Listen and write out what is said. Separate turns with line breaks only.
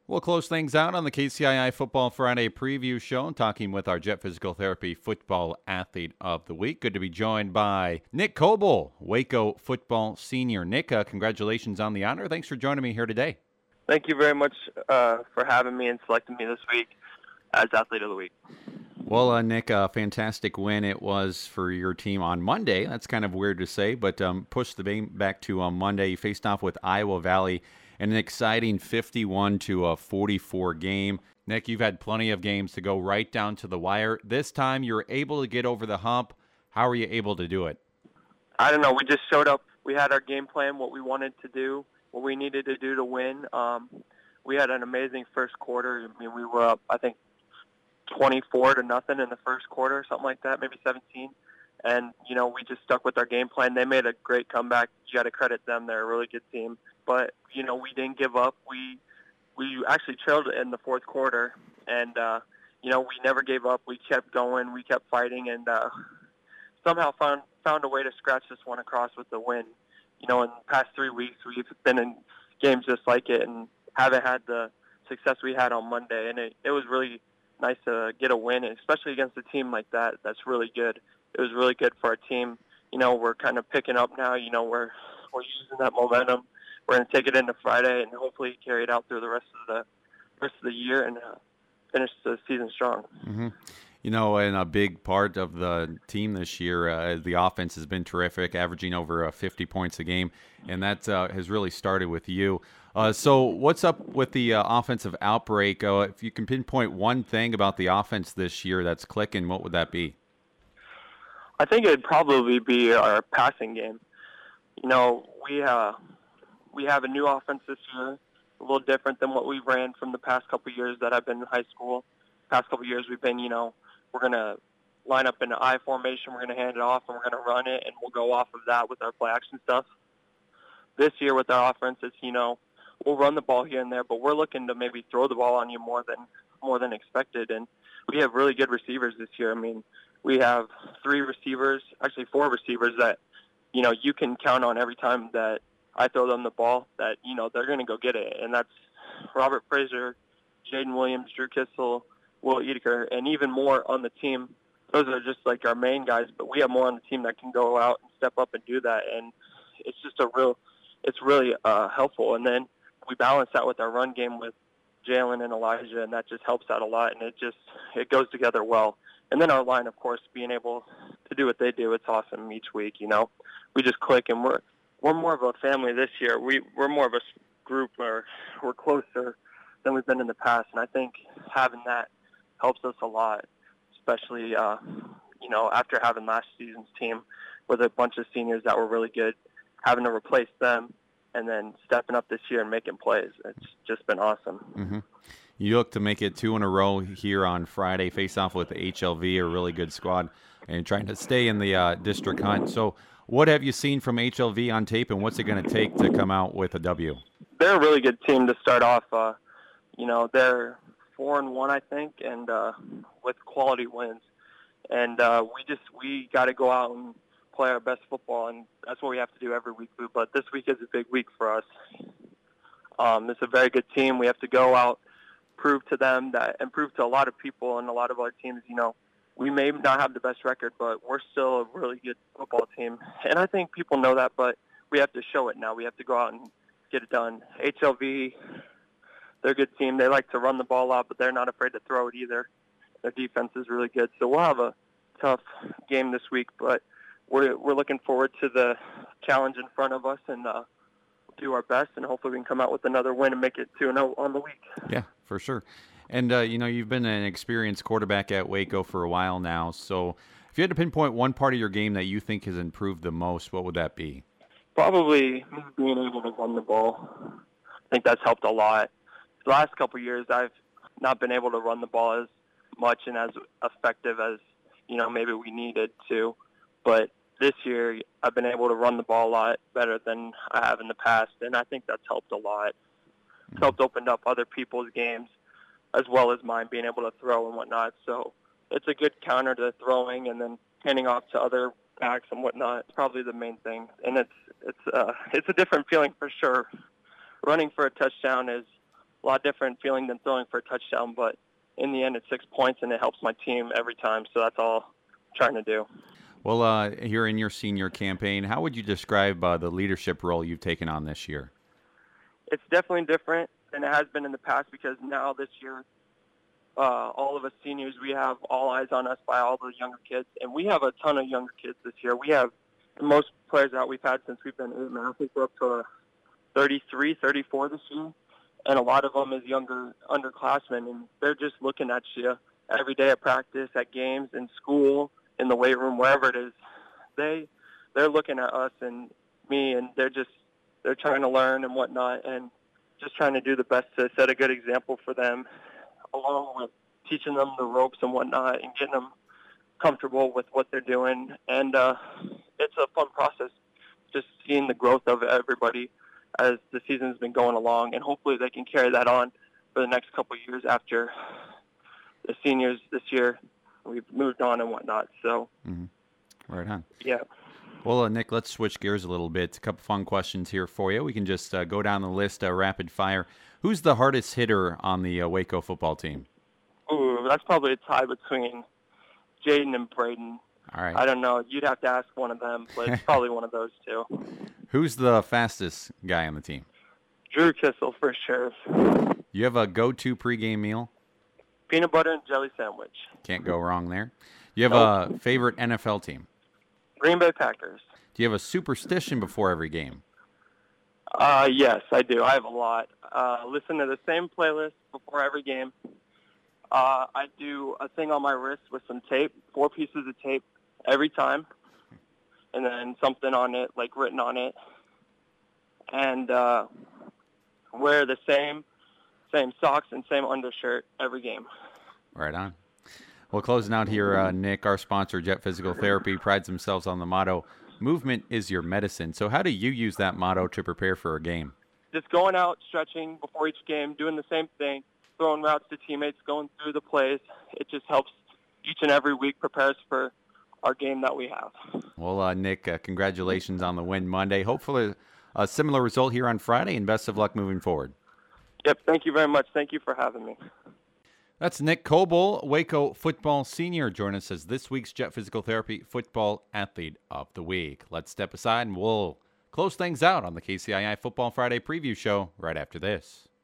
We'll close things out on the KCII Football Friday preview show, talking with our Jet Physical Therapy Football Athlete of the Week. Good to be joined by Nick Coble, Waco football senior. Nick, congratulations on the honor. Thanks for joining me here today.
Thank you very much for having me and selecting me this week as Athlete of the Week.
Well, Nick, a fantastic win it was for your team on Monday. That's kind of weird to say, but push the game back to Monday. You faced off with Iowa Valley in an exciting 51-44 game. Nick, you've had plenty of games to go right down to the wire. This time you were able to get over the hump. How were you able to do it?
I don't know. We just showed up. We had our game plan, what we wanted to do, what we needed to do to win. We had an amazing first quarter. I mean, we were up, I think, 24-0 in the first quarter, something like that, maybe 17. And, we just stuck with our game plan. They made a great comeback. You got to credit them. They're a really good team. But, we didn't give up. We actually trailed in the fourth quarter. And, we never gave up. We kept going. We kept fighting. And somehow found a way to scratch this one across with the win. In the past 3 weeks, we've been in games just like it and haven't had the success we had on Monday. And it was really nice to get a win, especially against a team like that. That's really good. It was really good for our team. We're kind of picking up now. We're using that momentum. We're going to take it into Friday and hopefully carry it out through the rest of the year and finish the season strong.
Mm-hmm. And a big part of the team this year, the offense has been terrific, averaging over 50 points a game, and that has really started with you. So what's up with the offensive outbreak? If you can pinpoint one thing about the offense this year that's clicking, what would that be?
I think it'd probably be our passing game. We have a new offense this year, a little different than what we ran from the past couple of years that I've been in high school. Past couple of years we've been, we're going to line up in an I formation, we're going to hand it off, and we're going to run it, and we'll go off of that with our play action stuff. This year with our offense, it's, we'll run the ball here and there, but we're looking to maybe throw the ball on you more than expected. And we have really good receivers this year. I mean, we have four receivers that, you can count on every time that I throw them the ball that, they're going to go get it. And that's Robert Frazier, Jaden Williams, Drew Kissel, Will Edeker, and even more on the team. Those are just like our main guys, but we have more on the team that can go out and step up and do that. And it's just it's really helpful. And then we balance that with our run game with Jalen and Elijah, and that just helps out a lot. And it goes together well. And then our line, of course, being able to do what they do, it's awesome each week. We just click, and we're more of a family this year. We're more of a group, or we're closer than we've been in the past. And I think having that helps us a lot, especially after having last season's team with a bunch of seniors that were really good, having to replace them and then stepping up this year and making plays. It's just been awesome.
Mm-hmm. You look to make it 2 in a row here on Friday, face off with HLV, a really good squad, and trying to stay in the district hunt. So what have you seen from HLV on tape, and what's it going to take to come out with a W?
They're a really good team to start off. They're 4-1, I think, and with quality wins. And we got to go out and play our best football, and that's what we have to do every week. But this week is a big week for us. It's a very good team. We have to go out, prove to them and prove to a lot of people and a lot of other teams, we may not have the best record, but we're still a really good football team. And I think people know that, but we have to show it now. We have to go out and get it done. HLV, they're a good team. They like to run the ball out, but they're not afraid to throw it either. Their defense is really good. So we'll have a tough game this week, but we're looking forward to the challenge in front of us and do our best, and hopefully we can come out with another win and make it 2-0 on the week.
Yeah, for sure. And, you've been an experienced quarterback at Waco for a while now. So if you had to pinpoint one part of your game that you think has improved the most, what would that be?
Probably being able to run the ball. I think that's helped a lot. The last couple of years, I've not been able to run the ball as much and as effective as, maybe we needed to. But this year, I've been able to run the ball a lot better than I have in the past, and I think that's helped a lot. It's helped open up other people's games as well as mine, being able to throw and whatnot. So it's a good counter to throwing and then handing off to other backs and whatnot. It's probably the main thing, and it's a different feeling for sure. Running for a touchdown is a lot different feeling than throwing for a touchdown, but in the end, it's 6 points, and it helps my team every time, so that's all I'm trying to do.
Well, here in your senior campaign, how would you describe the leadership role you've taken on this year?
It's definitely different than it has been in the past because now this year, all of us seniors, we have all eyes on us by all the younger kids, and we have a ton of younger kids this year. We have the most players out we've had since we've been 8 now. I think we're up to 33, 34 this year, and a lot of them is younger underclassmen, and they're just looking at you every day at practice, at games, in school, in the weight room, wherever it is. They're looking at us and me, and they're trying to learn and whatnot, and just trying to do the best to set a good example for them, along with teaching them the ropes and whatnot and getting them comfortable with what they're doing. And it's a fun process, just seeing the growth of everybody as the season's been going along, and hopefully they can carry that on for the next couple of years after the seniors this year. We've moved on and whatnot. So,
Right on.
Yeah.
Well, Nick, let's switch gears a little bit. A couple fun questions here for you. We can just go down the list rapid fire. Who's the hardest hitter on the Waco football team?
Ooh, that's probably a tie between Jaden and Braden.
All right.
I don't know. You'd have to ask one of them, but it's probably one of those two.
Who's the fastest guy on the team?
Drew Kissel, for sure.
You have a go-to pregame meal?
Peanut butter and jelly sandwich.
Can't go wrong there. You have a favorite NFL team?
Green Bay Packers.
Do you have a superstition before every game?
Yes, I do. I have a lot. Listen to the same playlist before every game. I do a thing on my wrist with some tape, 4 pieces of tape every time, and then something on it, like written on it, and wear the same socks and same undershirt every game.
Right on. Well, closing out here, Nick, our sponsor, Jet Physical Therapy, prides themselves on the motto, movement is your medicine. So how do you use that motto to prepare for a game?
Just going out, stretching before each game, doing the same thing, throwing routes to teammates, going through the plays. It just helps each and every week prepare us for our game that we have.
Well, Nick, congratulations on the win Monday. Hopefully a similar result here on Friday, and best of luck moving forward.
Yep, thank you very much. Thank you for having me.
That's Nick Coble, Waco football senior. Join us as this week's Jet Physical Therapy Football Athlete of the Week. Let's step aside and we'll close things out on the KCII Football Friday preview show right after this.